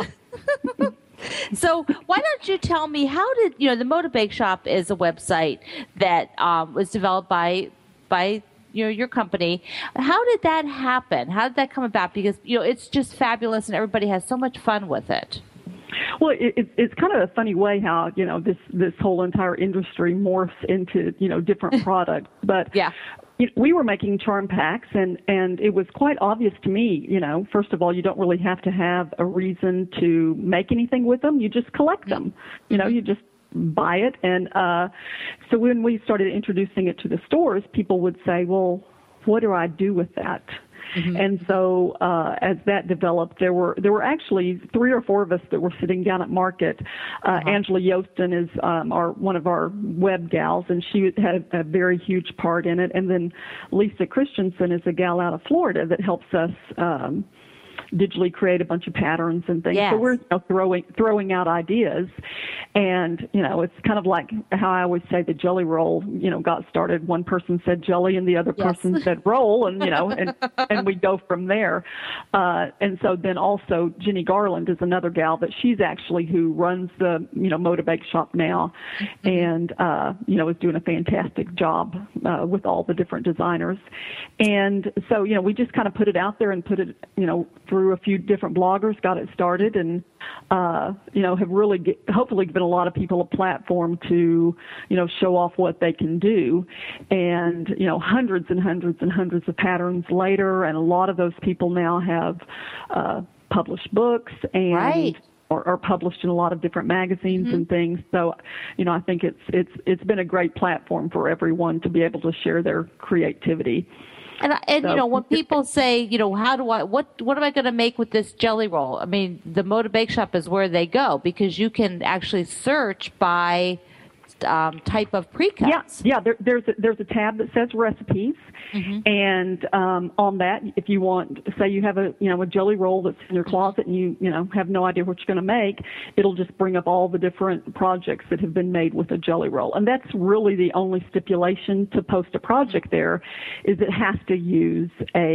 Speaker 2: So why don't you tell me, how did, the Moda Bake Shop is a website that was developed by your company. How did that happen? How did that come about? Because, it's just fabulous and everybody has so much fun with it.
Speaker 11: Well, it's kind of a funny way how, this whole entire industry morphs into, different products. But we were making charm packs, and it was quite obvious to me, first of all, you don't really have to have a reason to make anything with them. You just collect them. You just buy it. And so when we started introducing it to the stores, people would say, well, what do I do with that? Mm-hmm. And so as that developed, there were actually 3 or 4 of us that were sitting down at market. Angela Yostin is one of our web gals, and she had a very huge part in it. And then Lisa Christensen is a gal out of Florida that helps us digitally create a bunch of patterns and things.
Speaker 2: Yes.
Speaker 11: So we're throwing out ideas. And, it's kind of like how I always say the jelly roll, got started. One person said jelly and the other person said roll, and, and we go from there. And so then also Jenny Garland is another gal, but she's actually who runs the, Moda Bake Shop now, and, is doing a fantastic job with all the different designers. And so, we just kind of put it out there and put it, through a few different bloggers, got it started, and have really hopefully given a lot of people a platform to show off what they can do. And hundreds and hundreds and hundreds of patterns later, and a lot of those people now have published books and are published in a lot of different magazines and things. So I think it's been a great platform for everyone to be able to share their creativity.
Speaker 2: And so, when people say, what am I going to make with this jelly roll? I mean, the Moda Bake Shop is where they go, because you can actually search by type of pre-cuts.
Speaker 11: Yeah. There's a tab that says recipes, and on that, if you want, say you have a jelly roll that's in your closet and you have no idea what you're going to make, it'll just bring up all the different projects that have been made with a jelly roll. And that's really the only stipulation to post a project there, is it has to use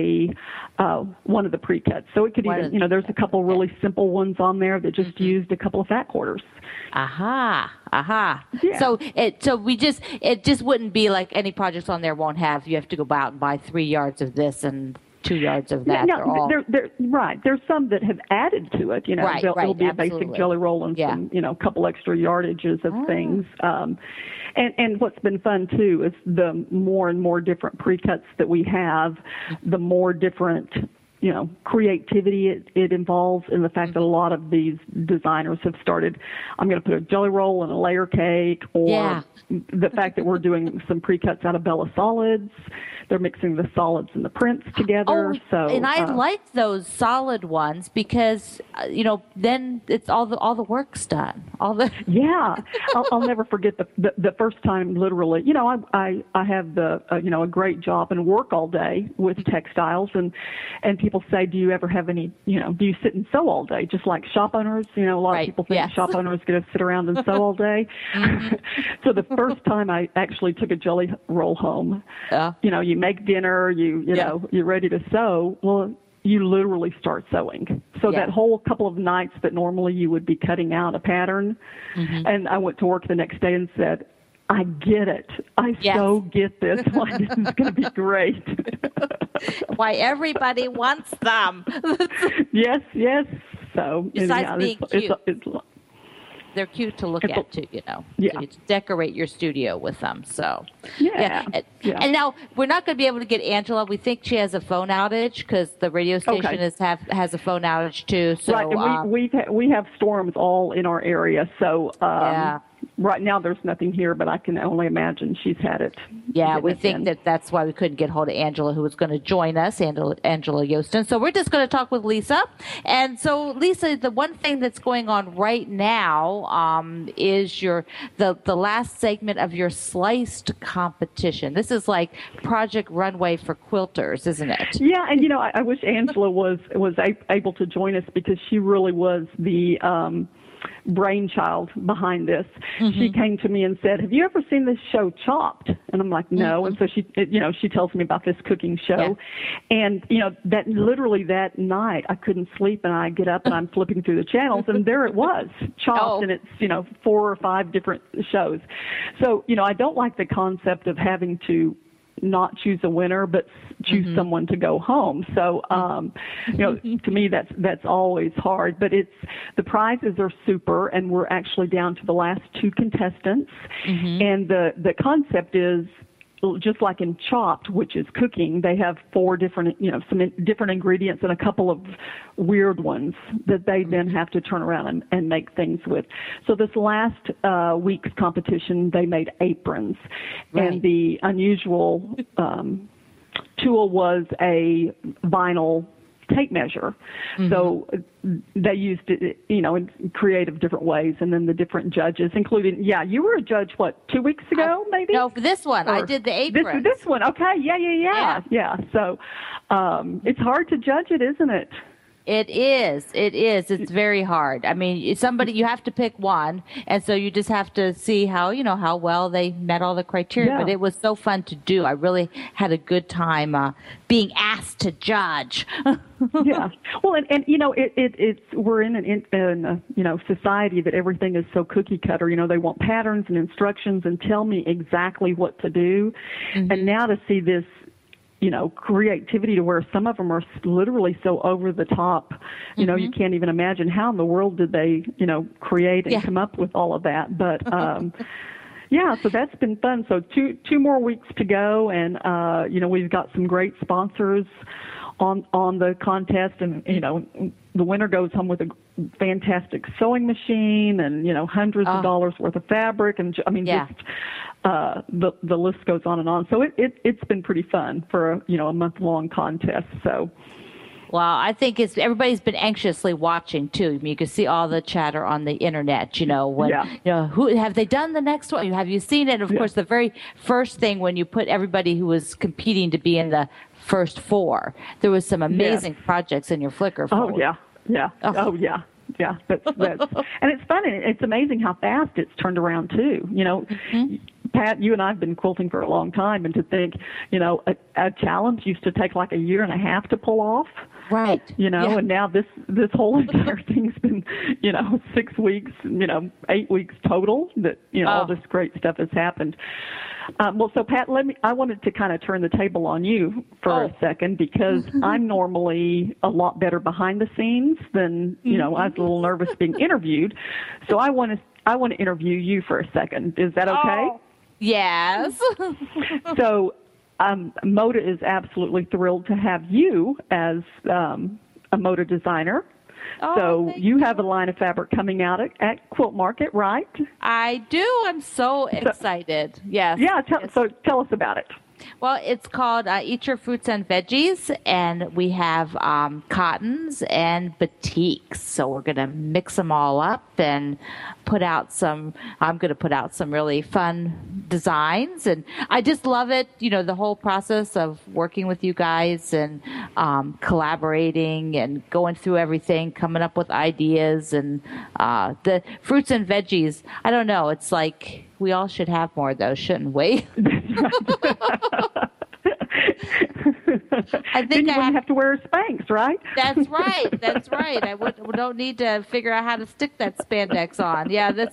Speaker 11: one of the pre-cuts. So it could even, there's a couple really simple ones on there that just used a couple of fat quarters.
Speaker 2: Aha.
Speaker 11: Yeah.
Speaker 2: So it just wouldn't be like any projects on there won't have, you have to go out and buy 3 yards of this and 2 yards of that.
Speaker 11: Right. There's some that have added to it. It'll be a basic jelly roll and some, couple extra yardages of things. And what's been fun too is the more and more different pre-cuts that we have, the more different creativity it involves, and the fact that a lot of these designers have started, I'm going to put a jelly roll in a layer cake, or the fact that we're doing some pre-cuts out of Bella solids. They're mixing the solids and the prints together.
Speaker 2: And I like those solid ones because, then it's all the work's done.
Speaker 11: Yeah. I'll never forget the first time, literally. I have a great job and work all day with textiles, and people say, do you ever have any, do you sit and sew all day? Just like shop owners, a lot of people think shop owners get to sit around and sew all day. So the first time I actually took a jelly roll home, you make dinner, you're ready to sew. Well, you literally start sewing. So that whole couple of nights that normally you would be cutting out a pattern, and I went to work the next day and said, I get it. I so get this. Why this is going to be great.
Speaker 2: Why everybody wants them.
Speaker 11: Yes. So
Speaker 2: besides being cute. They're cute to look at too, to decorate your studio with them. So, And now we're not going to be able to get Angela. We think she has a phone outage because the radio station has a phone outage too. So,
Speaker 11: right, and we have storms all in our area. So, right now there's nothing here, but I can only imagine she's had it.
Speaker 2: Yeah, we think that's why we couldn't get hold of Angela, who was going to join us, Angela Yostin. So we're just going to talk with Lisa. And so, Lisa, the one thing that's going on right now is the last segment of your sliced competition. This is like Project Runway for quilters, isn't it?
Speaker 11: Yeah, and I wish Angela was able to join us because she really was the brainchild behind this. She came to me and said, have you ever seen this show Chopped? And I'm like, no. And so she tells me about this cooking show. And that literally that night I couldn't sleep, and I get up and I'm flipping through the channels, and there it was, Chopped. And it's 4 or 5 different shows. So I don't like the concept of having to not choose a winner, but choose someone to go home. So, to me, that's always hard, but the prizes are super, and we're actually down to the last 2 contestants. And the concept is, just like in Chopped, which is cooking, they have 4 different, some different ingredients and a couple of weird ones that they then have to turn around and make things with. So this last week's competition, they made aprons. Right. And the unusual tool was a vinyl tape measure. So they used it, in creative different ways, and then the different judges, including, you were a judge, 2 weeks ago, maybe?
Speaker 2: No, for this one, I did the apron.
Speaker 11: This one, okay, yeah. So it's hard to judge it, isn't it?
Speaker 2: It is. It's very hard. I mean, you have to pick one, and so you just have to see how well they met all the criteria. But it was so fun to do. I really had a good time being asked to judge.
Speaker 11: Yeah. Well, and it's we're in a society that everything is so cookie cutter. They want patterns and instructions and tell me exactly what to do. And now to see this, creativity to where some of them are literally so over the top, you can't even imagine how in the world did they, create and come up with all of that. But, so that's been fun. So two more weeks to go, and, we've got some great sponsors on the contest, and, the winner goes home with a fantastic sewing machine and, hundreds of dollars worth of fabric. And just, the list goes on and on. So it's been pretty fun for a month-long contest. So.
Speaker 2: Well, I think everybody's been anxiously watching too. I mean, you can see all the chatter on the internet. Who have they done the next one? Have you seen it? Of course, the very first thing when you put everybody who was competing to be in the first 4, there was some amazing projects in your Flickr folder. Yeah, that's and it's funny. It's amazing how fast it's turned around too.
Speaker 11: Pat, you and I have been quilting for a long time, and to think, a challenge used to take like a year and a half to pull off.
Speaker 2: Right.
Speaker 11: And now this whole entire thing's been, 6 weeks, 8 weeks total that, all this great stuff has happened. So Pat, I wanted to kind of turn the table on you for a second, because I'm normally a lot better behind the scenes than, I was a little nervous being interviewed. So I want to interview you for a second. Is that okay?
Speaker 2: Yes.
Speaker 11: So Moda is absolutely thrilled to have you as a Moda designer. So you have a line of fabric coming out at Quilt Market, right?
Speaker 2: I do. I'm so excited. Yes.
Speaker 11: Yeah. So tell us about it.
Speaker 2: Well, it's called Eat Your Fruits and Veggies, and we have cottons and batiks. So we're going to mix them all up and I'm going to put out some really fun designs. And I just love it, the whole process of working with you guys and collaborating and going through everything, coming up with ideas. And the fruits and veggies, I don't know, it's like we all should have more of those, shouldn't we?
Speaker 11: I think you wouldn't have to wear Spanx, right?
Speaker 2: That's right. That's right. We don't need to figure out how to stick that spandex on. Yeah, that's.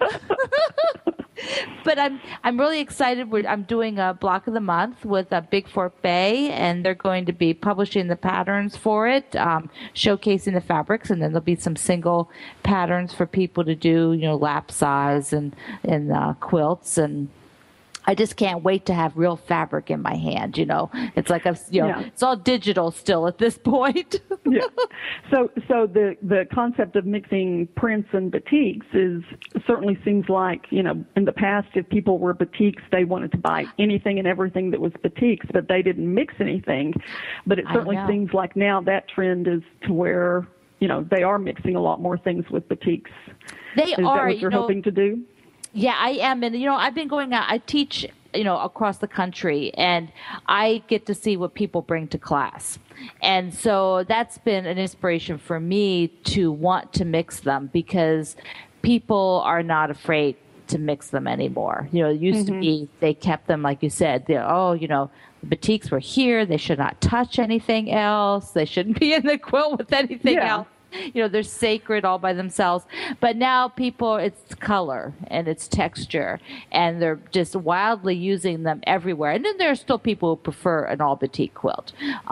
Speaker 2: But I'm really excited. I'm doing a block of the month with Big Fort Bay, and they're going to be publishing the patterns for it, showcasing the fabrics, and then there'll be some single patterns for people to do, lap size and quilts. And I just can't wait to have real fabric in my hand. It's like it's all digital still at this point.
Speaker 11: Yeah. So the concept of mixing prints and batiks certainly seems like, in the past, if people were batiks, they wanted to buy anything and everything that was batiks, but they didn't mix anything. But it certainly seems like now that trend is to where, they are mixing a lot more things with batiks. Is that what you're hoping to do?
Speaker 2: Yeah, I am. And, I've been going out. I teach, across the country, and I get to see what people bring to class. And so that's been an inspiration for me to want to mix them, because people are not afraid to mix them anymore. It used to be they kept them, like you said, the batiks were here. They should not touch anything else. They shouldn't be in the quilt with anything else. They're sacred all by themselves. But now it's color and it's texture, and they're just wildly using them everywhere. And then there are still people who prefer an all batik quilt.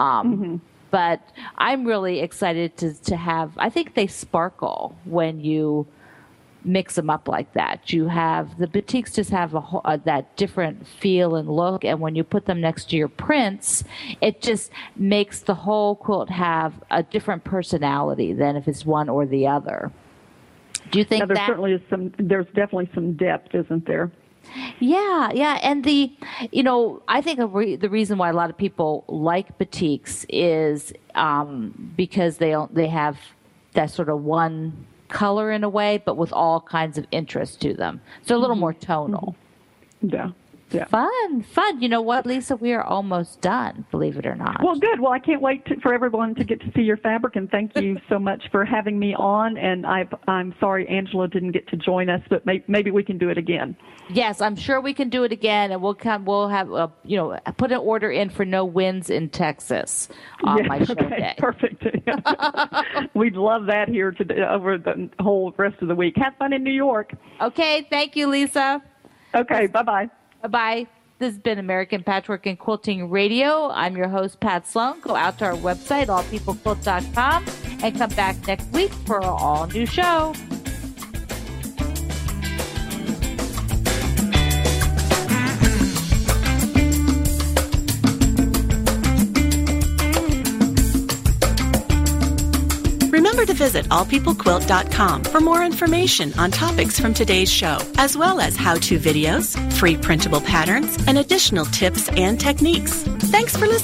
Speaker 2: But I'm really excited to have, I think they sparkle when you mix them up like that. You have the batiks just have that different feel and look, and when you put them next to your prints, it just makes the whole quilt have a different personality than if it's one or the other. Do you think
Speaker 11: there's definitely some depth, isn't there?
Speaker 2: Yeah, and I think the reason why a lot of people like batiks is because they have that sort of one color in a way, but with all kinds of interest to them. So a little more tonal.
Speaker 11: Yeah.
Speaker 2: Fun. You know what, Lisa? We are almost done, believe it or not.
Speaker 11: Well, good. Well, I can't wait for everyone to get to see your fabric, and thank you so much for having me on. And I'm sorry Angela didn't get to join us, but maybe we can do it again. Yes,
Speaker 2: I'm sure we can do it again, and we'll have put an order in for No Winds in Texas on my show day.
Speaker 11: Perfect. We'd love that here today over the whole rest of the week. Have fun in New York.
Speaker 2: Okay, thank you, Lisa.
Speaker 11: Okay, bye-bye.
Speaker 2: Bye-bye. This has been American Patchwork and Quilting Radio. I'm your host, Pat Sloan. Go out to our website, allpeoplequilt.com, and come back next week for an all-new show.
Speaker 1: Remember to visit allpeoplequilt.com for more information on topics from today's show, as well as how-to videos, free printable patterns, and additional tips and techniques. Thanks for listening.